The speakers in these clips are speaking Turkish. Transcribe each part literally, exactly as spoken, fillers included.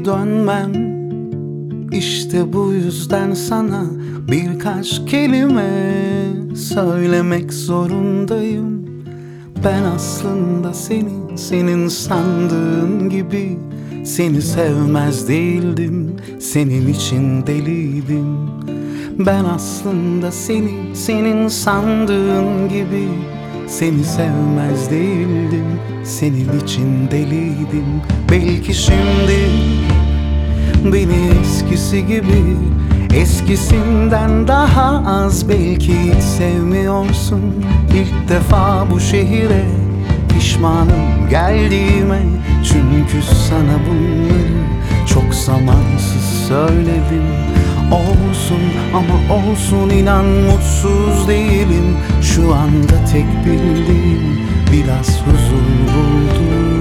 Belki dönmem, işte bu yüzden sana birkaç kelime söylemek zorundayım. Ben aslında seni, senin sandığın gibi seni sevmez değildim, senin için deliydim. Ben aslında seni, senin sandığın gibi seni sevmez değildim, senin için deliydim. Belki şimdi beni eskisi gibi, eskisinden daha az belki hiç sevmiyorsun. İlk defa bu şehire pişmanım geldiğime, çünkü sana bunları çok zamansız söyledim. Olsun ama olsun, inan mutsuz değilim. Şu anda tek bildiğim biraz huzur buldum.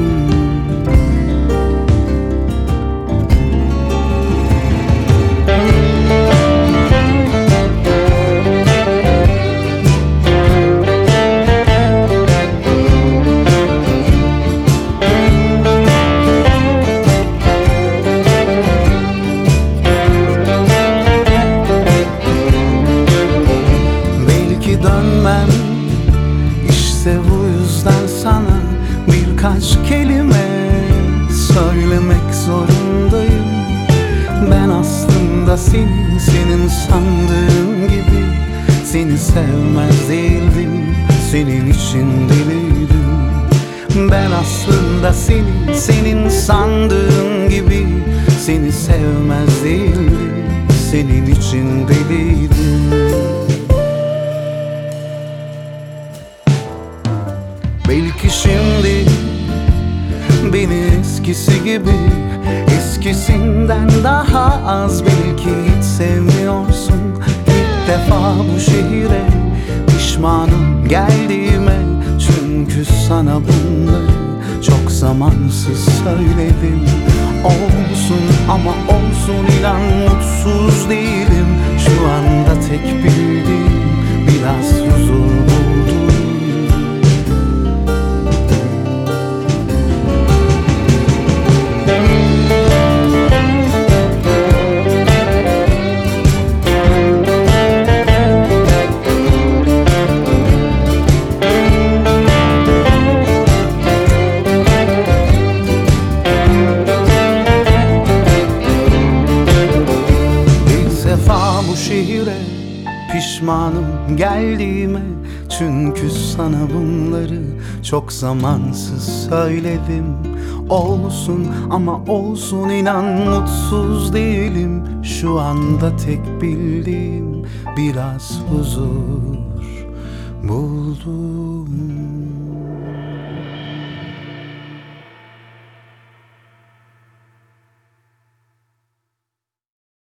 Dönmem, işte bu yüzden sana birkaç kelime söylemek zorundayım. Ben aslında seni, senin sandığın gibi seni sevmez değildim, senin için deliydim. Ben aslında seni, senin sandığın gibi seni sevmez değildim, senin için deliydim. Belki şimdi beni eskisi gibi, eskisinden daha az belki hiç sevmiyorsun. İlk defa bu şehire pişmanım geldiğime, çünkü sana bunları çok zamansız söyledim. Olsun ama olsun, inan mutsuz değilim. Şu anda tek bildiğim biraz huzur buldum. Bu şehire pişmanım geldiğime, çünkü sana bunları çok zamansız söyledim. Olsun ama olsun, inan mutsuz değilim. Şu anda tek bildiğim biraz huzur buldum.